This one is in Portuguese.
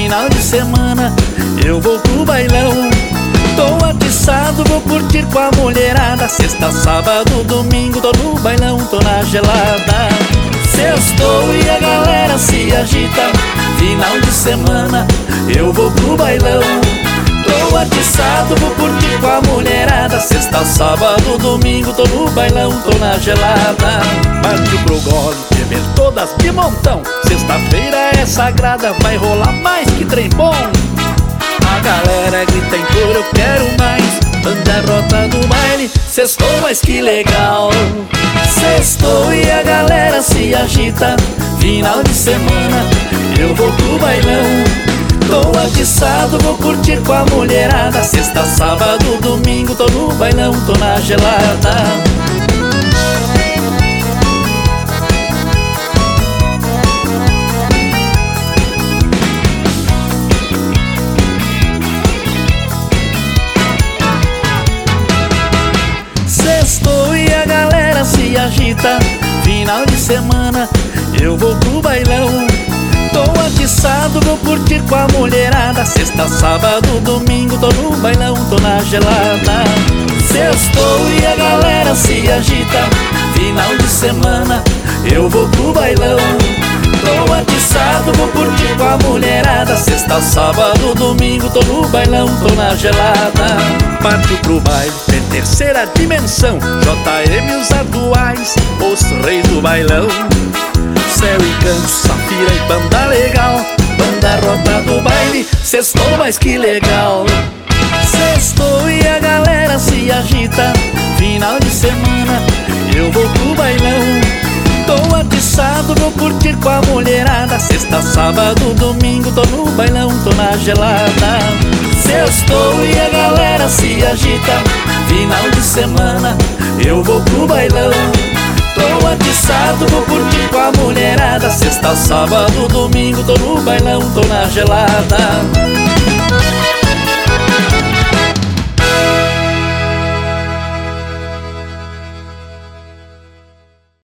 final de semana eu vou pro bailão. Tô atiçado, vou curtir com a mulherada. Sexta, sábado, domingo, tô no bailão, tô na gelada. Sextou e a galera se agita. Final de semana eu vou pro bailão. Tô atiçado, vou curtir com a mulherada. Sexta, sábado, domingo, tô no bailão, tô na gelada. Partiu pro gole, beber todas de montão. Sexta-feira é sagrada, vai rolar mais que trem bom. A galera grita em cor, eu quero mais. Banderota do baile, sextou, mas que legal. Sextou e a galera se agita. Final de semana eu vou pro bailão. Tô atiçado, vou curtir com a mulherada. Sexta, sábado, domingo, tô no bailão, tô na gelada. Sextou e a galera se agita. Final de semana eu vou pro bailão. Tô atiçado, vou curtir com a mulherada. Sexta, sábado, domingo, tô no bailão, tô na gelada. Sextou e a galera se agita. Final de semana eu vou pro bailão. Tô atiçado, vou curtir com a mulherada. Sexta, sábado, domingo, tô no bailão, tô na gelada. Partiu pro baile, é terceira dimensão. JM e os atuais, os reis do bailão. Céu e canto, safira e banda legal. Banda rota do baile, sextou, mas que legal. Sextou e a galera se agita. Final de semana eu vou pro bailão. Tô atiçado, vou curtir com a mulherada. Sexta, sábado, domingo, tô no bailão, tô na gelada. Sextou e a galera se agita. Final de semana eu vou pro bailão. Tô atiçado, vou curtir com a mulherada. Sexta, sábado, domingo, tô no bailão, tô na gelada.